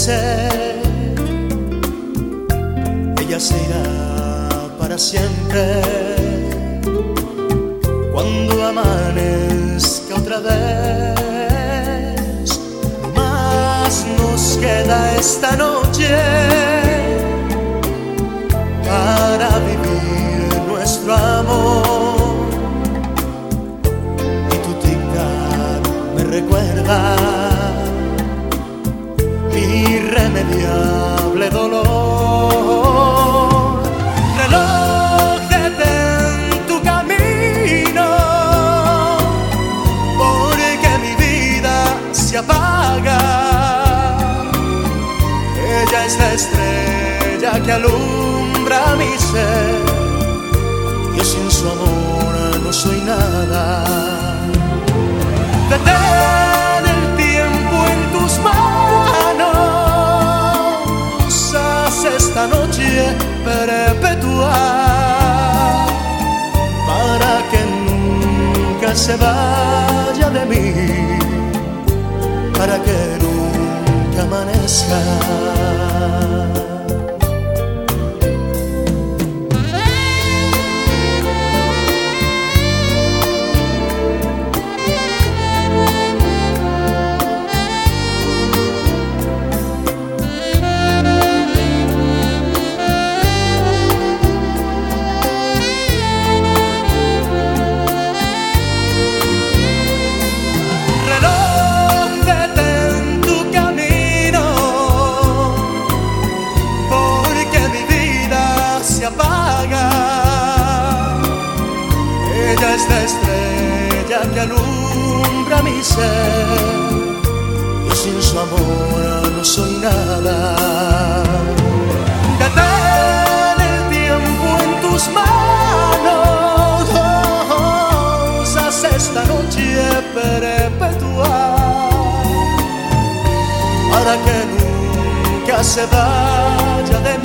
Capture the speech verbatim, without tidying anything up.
ser. Ella se irá para siempre. Cuando amanezca otra vez, no más nos queda esta noche para vivir nuestro amor. Y tu tic-tac me recuerda mi irremediable dolor. Reloj, detén tu camino, porque mi vida se apaga. Ella es la estrella que alumbra mi ser. Yo sin su amor no soy nada. Detén el tiempo en tus manos, haz esta noche perpetua, para que nunca se vaya de mí, para que nunca amanezca. Ella es la estrella que alumbra mi ser. Yo sin su amor no soy nada. Detén el tiempo en tus manos, haz esta noche perpetua, para que nunca se vaya de mí,